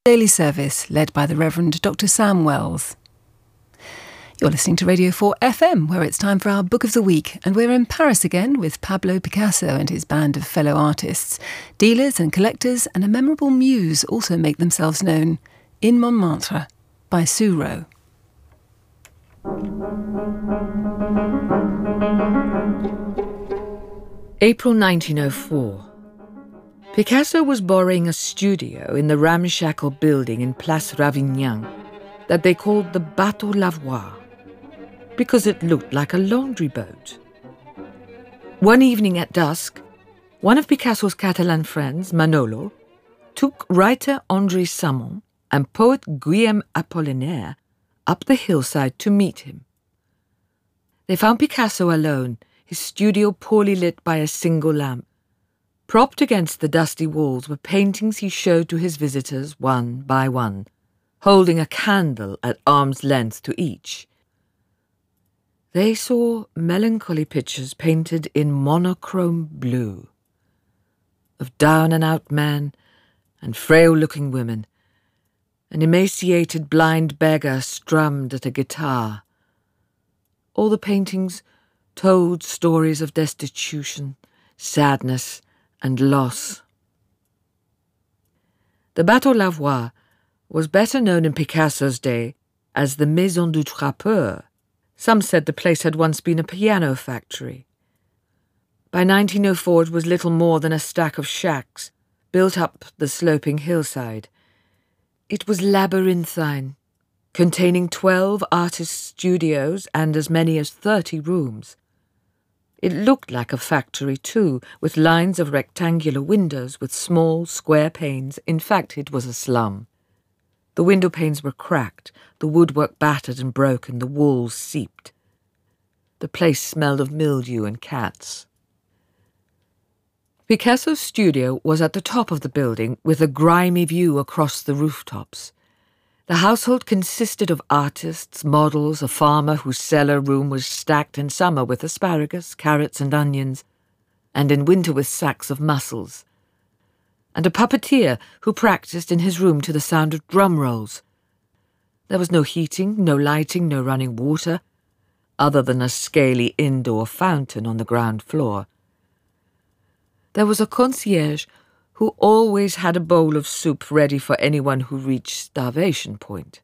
Daily service led by the Reverend Dr. Sam Wells. You're listening to Radio 4 FM, where it's time for our Book of the Week, and we're in Paris again with Pablo Picasso and his band of fellow artists. Dealers and collectors and a memorable muse also make themselves known. In Montmartre by Sue Rowe. April 1904. Picasso was borrowing a studio in the ramshackle building in Place Ravignan that they called the Bateau Lavoir, because it looked like a laundry boat. One evening at dusk, one of Picasso's Catalan friends, Manolo, took writer André Samon and poet Guillaume Apollinaire up the hillside to meet him. They found Picasso alone, his studio poorly lit by a single lamp. Propped against the dusty walls were paintings he showed to his visitors one by one, holding a candle at arm's length to each. They saw melancholy pictures painted in monochrome blue, of down-and-out men and frail-looking women. An emaciated blind beggar strummed at a guitar. All the paintings told stories of destitution, sadness, and loss. The Bateau Lavoir was better known in Picasso's day as the Maison du Trappeur. Some said the place had once been a piano factory. By 1904 it was little more than a stack of shacks built up the sloping hillside. It was labyrinthine, containing 12 artists' studios and as many as 30 rooms. It looked like a factory, too, with lines of rectangular windows with small, square panes. In fact, it was a slum. The window panes were cracked, the woodwork battered and broken, the walls seeped. The place smelled of mildew and cats. Picasso's studio was at the top of the building, with a grimy view across the rooftops. The household consisted of artists, models, a farmer whose cellar room was stacked in summer with asparagus, carrots and onions, and in winter with sacks of mussels, and a puppeteer who practiced in his room to the sound of drum rolls. There was no heating, no lighting, no running water, other than a scaly indoor fountain on the ground floor. There was a concierge who always had a bowl of soup ready for anyone who reached starvation point.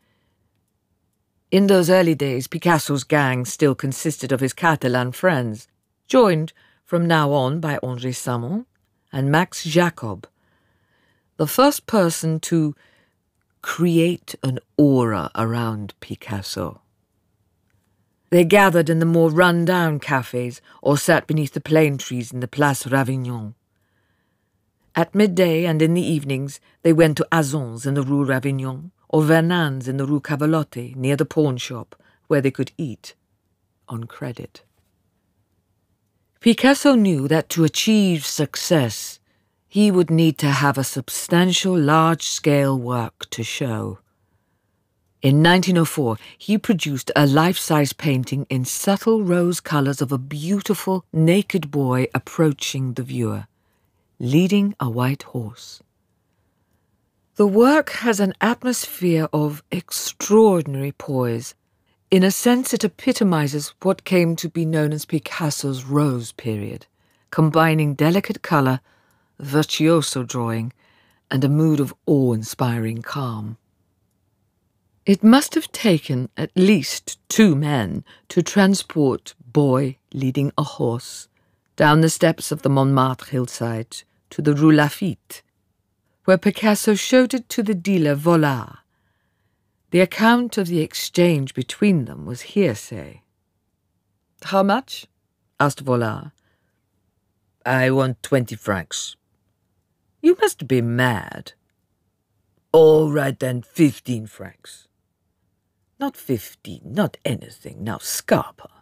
In those early days, Picasso's gang still consisted of his Catalan friends, joined from now on by André Samon and Max Jacob, the first person to create an aura around Picasso. They gathered in the more run-down cafes or sat beneath the plane trees in the Place Ravignan. At midday and in the evenings, they went to Azon's in the Rue Ravignan or Vernan's in the Rue Cavalotti, near the pawn shop, where they could eat on credit. Picasso knew that to achieve success, he would need to have a substantial, large-scale work to show. In 1904, he produced a life-size painting in subtle rose colours of a beautiful, naked boy approaching the viewer, leading a white horse. The work has an atmosphere of extraordinary poise. In a sense, it epitomizes what came to be known as Picasso's Rose period, combining delicate colour, virtuoso drawing, and a mood of awe-inspiring calm. It must have taken at least 2 men to transport boy leading a horse down the steps of the Montmartre hillside to the Rue Lafitte, where Picasso showed it to the dealer Vollard. The account of the exchange between them was hearsay. "How much?" asked Vollard. "I want 20 francs. "You must be mad." "All right then, 15 francs. "Not 15, not anything. Now, Scarpa."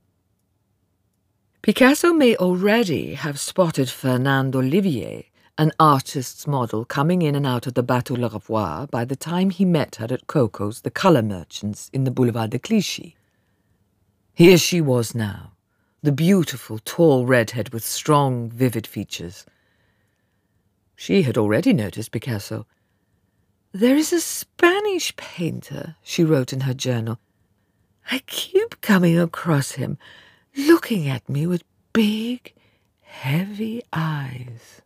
Picasso may already have spotted Fernand Olivier, an artist's model, coming in and out of the Bateau Lavoir by the time he met her at Coco's, the colour merchants, in the Boulevard de Clichy. Here she was now, the beautiful, tall redhead with strong, vivid features. She had already noticed Picasso. "There is a Spanish painter," she wrote in her journal. "I keep coming across him, looking at me with big, heavy eyes."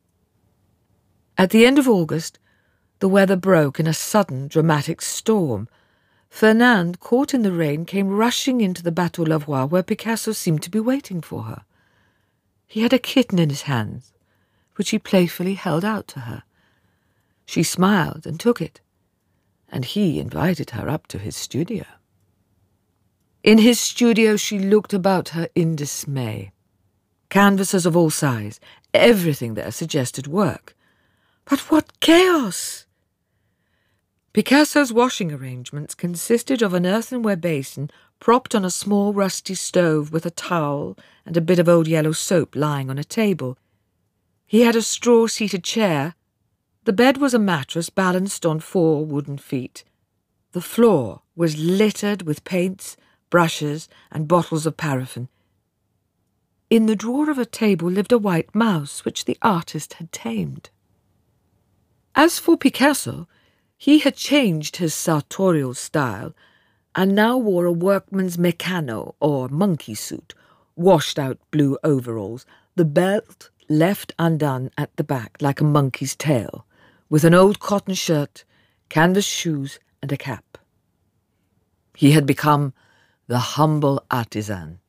At the end of August, the weather broke in a sudden, dramatic storm. Fernande, caught in the rain, came rushing into the Bateau Lavoir, where Picasso seemed to be waiting for her. He had a kitten in his hands, which he playfully held out to her. She smiled and took it, and he invited her up to his studio. In his studio she looked about her in dismay. Canvases of all sizes, everything there suggested work. But what chaos! Picasso's washing arrangements consisted of an earthenware basin propped on a small rusty stove with a towel and a bit of old yellow soap lying on a table. He had a straw-seated chair. The bed was a mattress balanced on 4 wooden feet. The floor was littered with paints, brushes, and bottles of paraffin. In the drawer of a table lived a white mouse, which the artist had tamed. As for Picasso, he had changed his sartorial style and now wore a workman's mécano or monkey suit, washed-out blue overalls, the belt left undone at the back like a monkey's tail, with an old cotton shirt, canvas shoes, and a cap. He had become the humble artisan.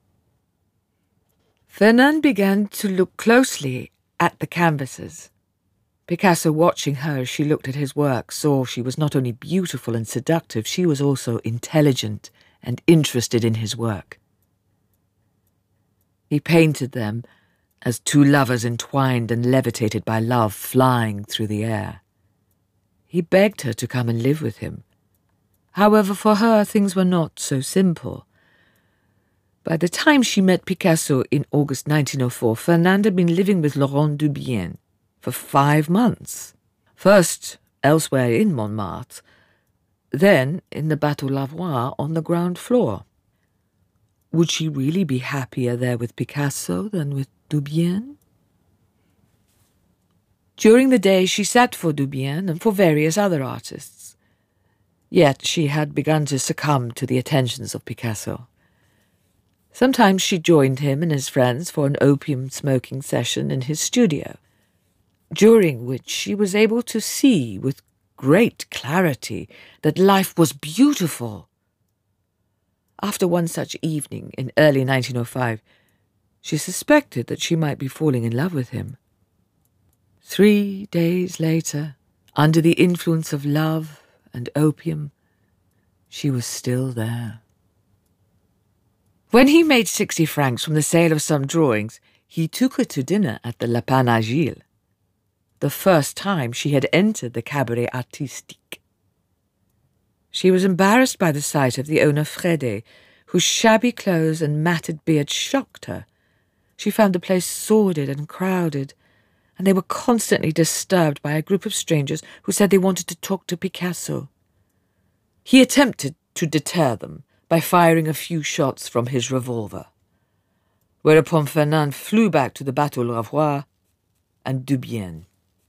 Fernande began to look closely at the canvases. Picasso, watching her as she looked at his work, saw she was not only beautiful and seductive, she was also intelligent and interested in his work. He painted them as 2 lovers entwined and levitated by love flying through the air. He begged her to come and live with him. However, for her things were not so simple. By the time she met Picasso in August 1904, Fernande had been living with Laurent Dubienne for 5 months, first elsewhere in Montmartre, then in the Bateau Lavoir on the ground floor. Would she really be happier there with Picasso than with Dubienne? During the day she sat for Dubienne and for various other artists. Yet she had begun to succumb to the attentions of Picasso. Sometimes she joined him and his friends for an opium-smoking session in his studio, during which she was able to see with great clarity that life was beautiful. After one such evening in early 1905, she suspected that she might be falling in love with him. 3 days later, under the influence of love and opium, she was still there. When he made 60 francs from the sale of some drawings, he took her to dinner at the Lapin Agile, the first time she had entered the Cabaret Artistique. She was embarrassed by the sight of the owner Frédé, whose shabby clothes and matted beard shocked her. She found the place sordid and crowded, and they were constantly disturbed by a group of strangers who said they wanted to talk to Picasso. He attempted to deter them by firing a few shots from his revolver, whereupon Fernande flew back to the Bateau Lavoir and Dubienne.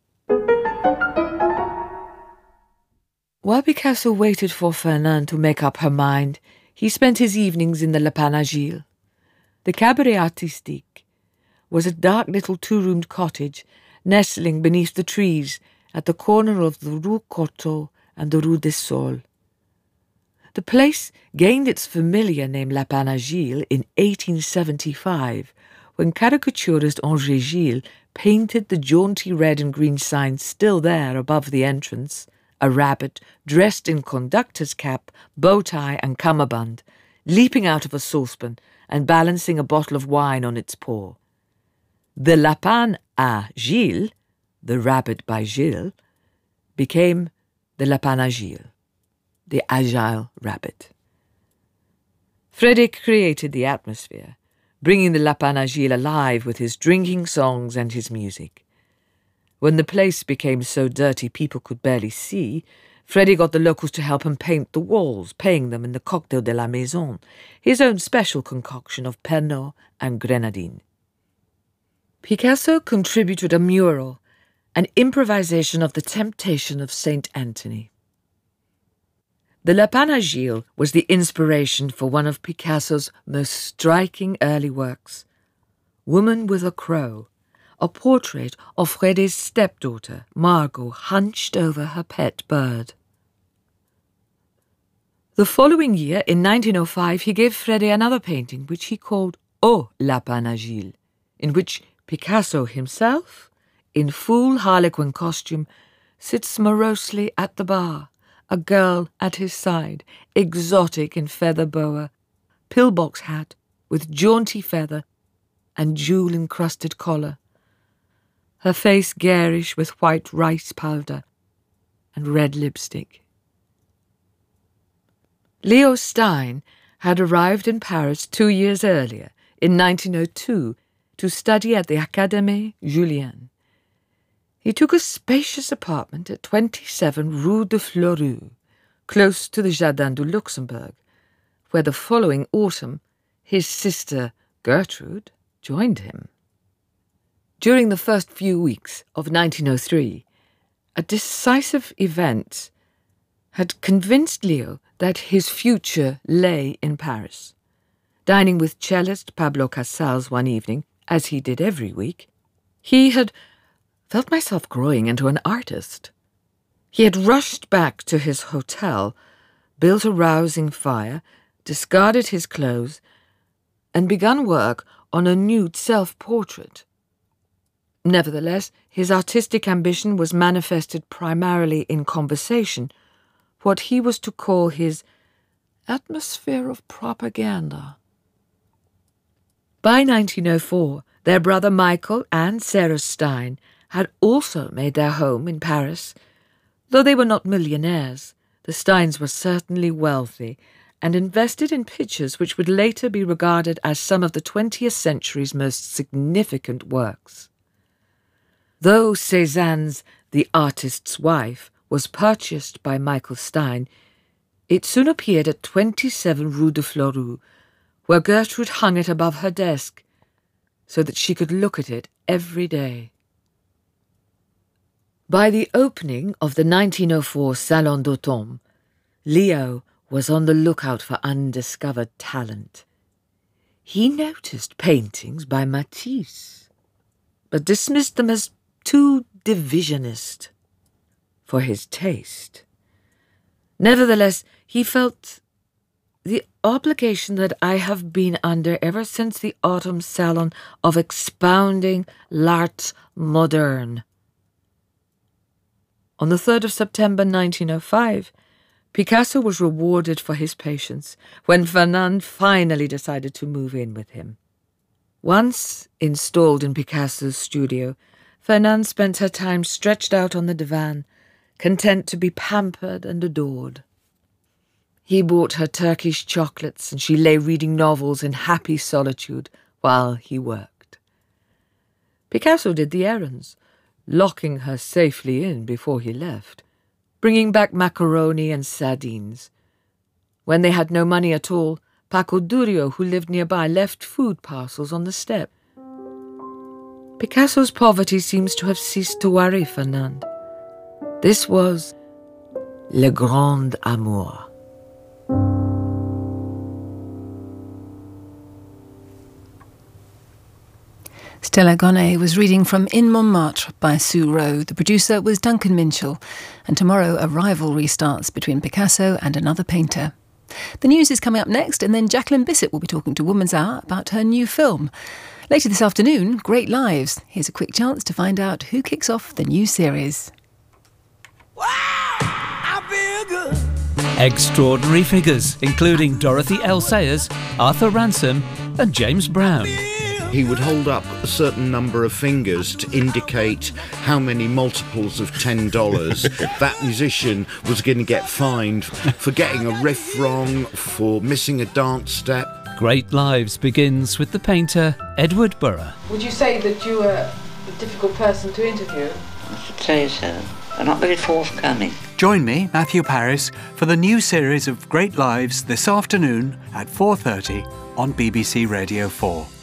While Picasso waited for Fernande to make up her mind, he spent his evenings in the Lapin Agile. The Cabaret Artistique was a dark little 2-roomed cottage nestling beneath the trees at the corner of the Rue Courtauld and the Rue des Saules. The place gained its familiar name Lapin Agile in 1875, when caricaturist André Gilles painted the jaunty red and green sign still there above the entrance, a rabbit dressed in conductor's cap, bow tie and cummerbund, leaping out of a saucepan and balancing a bottle of wine on its paw. The Lapin à Gilles, the rabbit by Gilles, became the Lapin Agile, the agile rabbit. Frédé created the atmosphere, bringing the Lapin Agile alive with his drinking songs and his music. When the place became so dirty people could barely see, Frédé got the locals to help him paint the walls, paying them in the cocktail de la maison, his own special concoction of Pernod and grenadine. Picasso contributed a mural an improvisation of the Temptation of St. Anthony. The La Panagile was the inspiration for one of Picasso's most striking early works, Woman with a Crow, a portrait of Freddy's stepdaughter, Margot, hunched over her pet bird. The following year, in 1905, he gave Freddy another painting, which he called Au La Panagile, in which Picasso himself, in full harlequin costume, sits morosely at the bar, a girl at his side, exotic in feather boa, pillbox hat with jaunty feather and jewel-encrusted collar, her face garish with white rice powder and red lipstick. Leo Stein had arrived in Paris 2 years earlier, in 1902, to study at the Académie Julian. He took a spacious apartment at 27 Rue de Fleurus, close to the Jardin du Luxembourg, where the following autumn his sister Gertrude joined him. During the first few weeks of 1903, a decisive event had convinced Leo that his future lay in Paris. Dining with cellist Pablo Casals one evening, as he did every week, he had felt myself growing into an artist. He had rushed back to his hotel, built a rousing fire, discarded his clothes, and begun work on a nude self-portrait. Nevertheless, his artistic ambition was manifested primarily in conversation, what he was to call his atmosphere of propaganda. By 1904, their brother Michael and Sarah Stein had also made their home in Paris. Though they were not millionaires, the Steins were certainly wealthy and invested in pictures which would later be regarded as some of the 20th century's most significant works. Though Cézanne's The Artist's Wife was purchased by Michael Stein, it soon appeared at 27 Rue de Fleurus, where Gertrude hung it above her desk so that she could look at it every day. By the opening of the 1904 Salon d'Automne, Leo was on the lookout for undiscovered talent. He noticed paintings by Matisse, but dismissed them as too divisionist for his taste. Nevertheless, he felt the obligation that I have been under ever since the autumn salon of expounding l'art moderne. On the 3rd of September 1905, Picasso was rewarded for his patience when Fernand finally decided to move in with him. Once installed in Picasso's studio, Fernand spent her time stretched out on the divan, content to be pampered and adored. He bought her Turkish chocolates, and she lay reading novels in happy solitude while he worked. Picasso did the errands, locking her safely in before he left, bringing back macaroni and sardines. When they had no money at all, Paco Durio, who lived nearby, left food parcels on the step. Picasso's poverty seems to have ceased to worry Fernand. This was le grand amour. Stella Gonnet was reading from In Montmartre by Sue Rowe. The producer was Duncan Minchell. And tomorrow a rivalry starts between Picasso and another painter. The news is coming up next, and then Jacqueline Bissett will be talking to Woman's Hour about her new film. Later this afternoon, Great Lives. Here's a quick chance to find out who kicks off the new series. Wow, I feel good. Extraordinary figures, including Dorothy L. Sayers, Arthur Ransom and James Brown. He would hold up a certain number of fingers to indicate how many multiples of $10 that musician was going to get fined for getting a riff wrong, for missing a dance step. Great Lives begins with the painter Edward Burrough. Would you say that you were a difficult person to interview? I should say so. They're not very forthcoming. Join me, Matthew Parris, for the new series of Great Lives this afternoon at 4:30 on BBC Radio 4.